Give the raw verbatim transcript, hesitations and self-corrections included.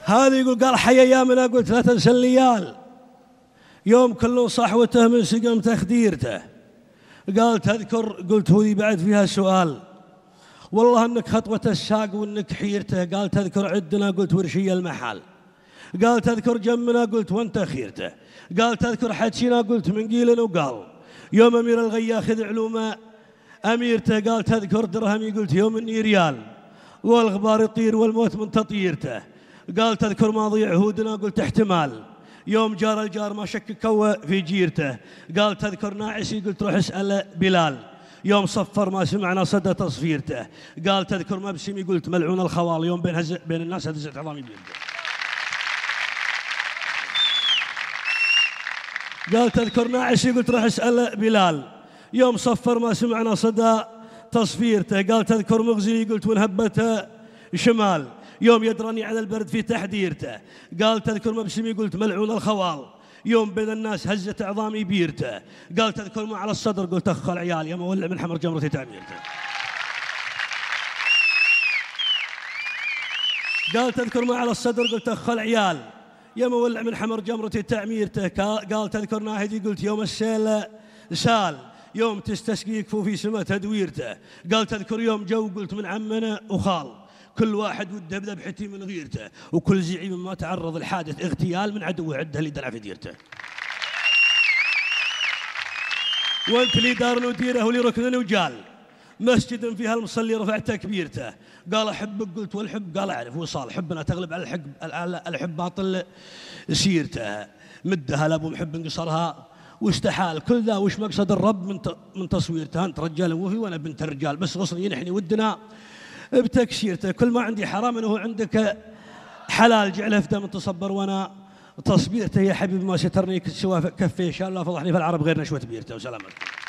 هذا يقول قال حي ايامنا، قلت لا تنسى الليال، يوم كل صحوته من سقم تخديرته. قال تذكر، قلت هذي بعد فيها سؤال، والله انك خطوة الساق وانك حيرته. قال تذكر عدنا، قلت ورشي المحل. قال تذكر جمنا، قلت وانت خيرته. قال تذكر حدشنا، قلت من قيل وقال يوم امير الغي ياخذ علومه اميرته. قال تذكر درهمي، قلت يوم اني ريال، والغبار يطير والموت من تطيرته. قال تذكر ماضي عهودنا، قلت احتمال يوم جار الجار ما شك كوى في جيرته. قال تذكر ناعسي، قلت روح اسأل بلال يوم صفر ما سمعنا صدى تصفيرته. قال تذكر مبسمي، قلت ملعون الخوال يوم بين, هز... بين الناس هزت عظامي بيده. قال تذكر ناعسي، قلت روح اسأل بلال يوم صفر ما سمعنا صدى تصفيرته. قال تذكر مغزي، قلت ونهبته شمال يوم يدرني على البرد في تحديرته. قال تذكر مبسمي، قلت ملعون الخوال يوم بين الناس هزت عظامي بيرته. قال تذكر ما على الصدر، قلت اخ العيال يا مولع من حمر جمرتي تعميرته. قال تذكر ما على الصدر، قلت اخ العيال يا مولع من حمر جمرتي تعميرته. قال تذكر ناهدي، قلت يوم السيل سال يوم تستسقي كفوفي سما تدويرته. قال تذكر يوم جو، قلت من عمنا وخال كل واحد وده بذبحتي من غيرته، وكل زعيم ما تعرض الحادث اغتيال من عدو عده اللي دلع في ديرته. وانت لي دار نديره ولي ركن وجال مسجد فيها المصلي رفع تكبيرته. قال احبك، قلت والحب، قال اعرف وصال حبنا تغلب على الحب الحب باطل سيرته. مدها لابو محب انقصرها واستحال كل ذا، وش مقصد الرب من من تصويرته؟ انت رجال وفي وانا بنت الرجال، بس غصني ينحني ودنا بتكسيرته. كل ما عندي حرام انه عندك حلال، جعله في دم تصبر وانا تصبيرته. يا حبيبي ما سترني سوى كفي ان شاء الله فضحني في العرب غير نشوه بيرته. وسلام عليكم.